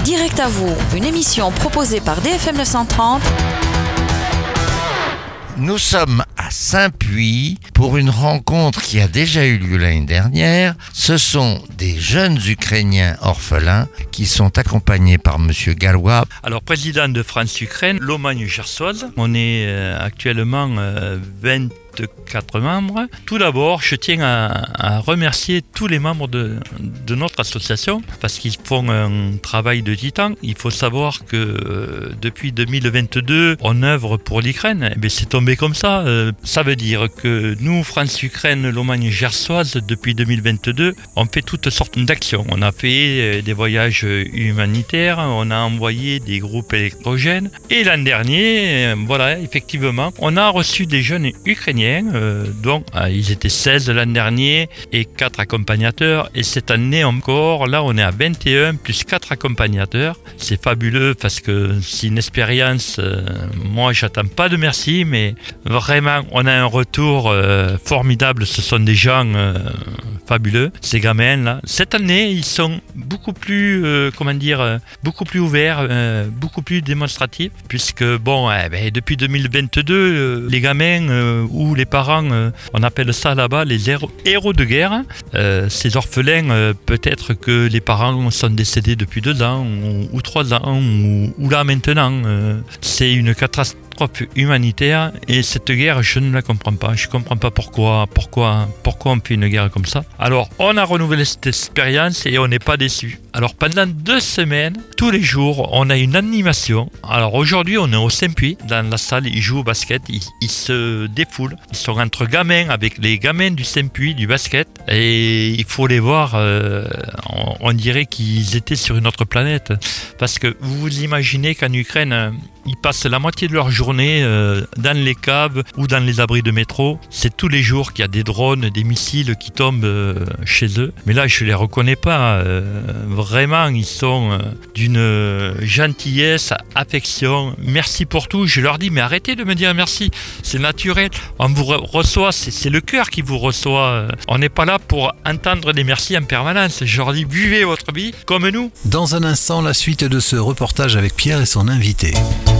Direct à vous, une émission proposée par DFM 930. Nous sommes à Saint-Puy pour une rencontre qui a déjà eu lieu l'année dernière. Ce sont des jeunes Ukrainiens orphelins qui sont accompagnés par Monsieur Gallois. Alors, président de France-Ukraine, Lomagne-Gersoise, on est actuellement 24 membres. Tout d'abord, je tiens à remercier tous les membres de notre association parce qu'ils font un travail de titan. Il faut savoir que depuis 2022, on œuvre pour l'Ukraine. Et c'est tombé comme ça. Ça veut dire que nous, France-Ukraine, Lomagne-Gersoise, depuis 2022, on fait toutes sortes d'actions. On a fait des voyages humanitaires, on a envoyé des groupes électrogènes. Et l'an dernier, voilà, effectivement, on a reçu des jeunes Ukrainiens. Donc ils étaient 16 l'an dernier et 4 accompagnateurs, et cette année encore, là on est à 21 plus 4 accompagnateurs. C'est fabuleux parce que c'est une expérience, moi j'attends pas de merci, mais vraiment on a un retour formidable. Ce sont des gens fabuleux, ces gamins là. Cette année ils sont beaucoup plus beaucoup plus ouverts, beaucoup plus démonstratifs, puisque depuis 2022 les gamins ou les parents, on appelle ça là-bas les héros de guerre. Ces orphelins, peut-être que les parents sont décédés depuis 2 ans ou 3 ans ou là maintenant. C'est une catastrophe humanitaire, et cette guerre, je ne la comprends pas. Je ne comprends pas pourquoi on fait une guerre comme ça. Alors, on a renouvelé cette expérience et on n'est pas déçus. Alors, pendant 2 semaines, tous les jours, on a une animation. Alors, aujourd'hui, on est au Saint-Puy. Dans la salle, ils jouent au basket. Ils se défoulent. Ils sont entre gamins, avec les gamins du Saint-Puy, du basket. Et il faut les voir. On dirait qu'ils étaient sur une autre planète. Parce que vous vous imaginez qu'en Ukraine, ils passent la moitié de leur journée dans les caves ou dans les abris de métro. C'est tous les jours qu'il y a des drones, des missiles qui tombent chez eux. Mais là, je les reconnais pas. Vraiment, ils sont d'une gentillesse, affection. Merci pour tout. Je leur dis, mais arrêtez de me dire merci. C'est naturel. On vous reçoit, c'est le cœur qui vous reçoit. On n'est pas là pour entendre des merci en permanence. Je leur dis, buvez votre vie comme nous. Dans un instant, la suite de ce reportage avec Pierre et son invité.